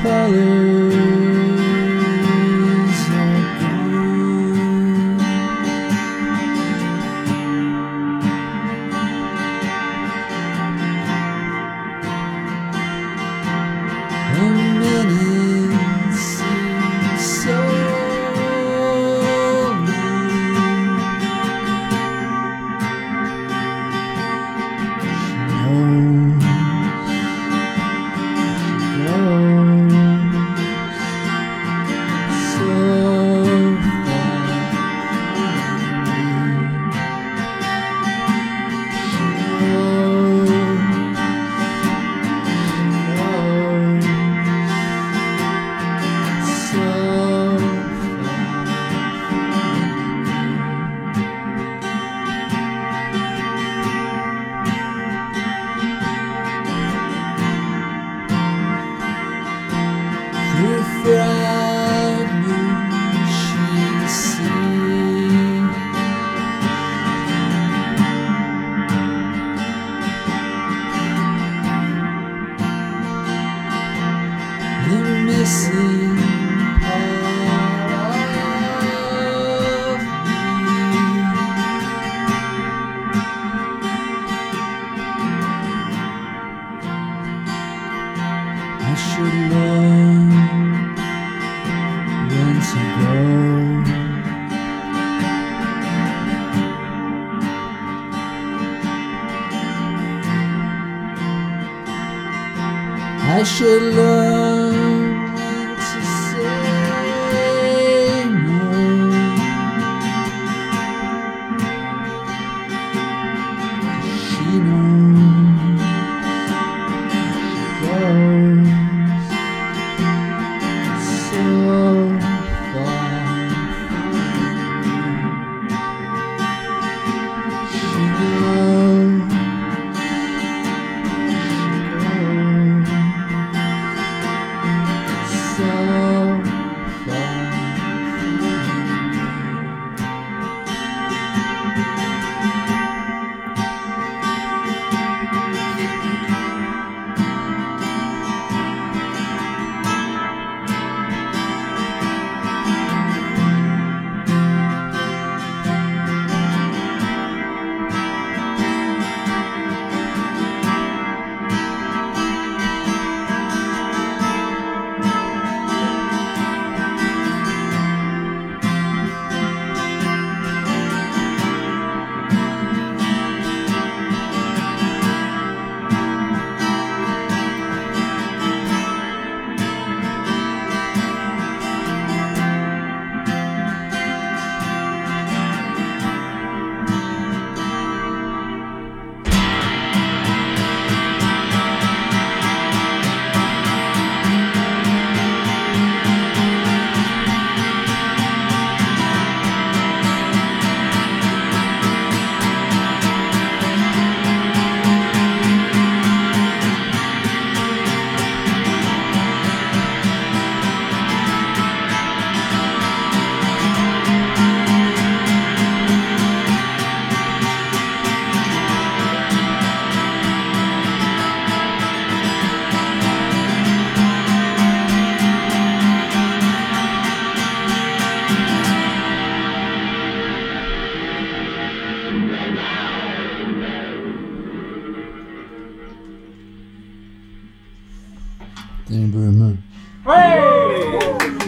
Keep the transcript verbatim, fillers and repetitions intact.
colors are gone. A minute seems so long. She knows, she goes so far from me. She knows, she knows so through fragments she sees the missing part of me. I should learn when to go. I should learn when to say no. She knows, she goes so far from me. She knows, she goes so far from me. Thank you very much. Hey!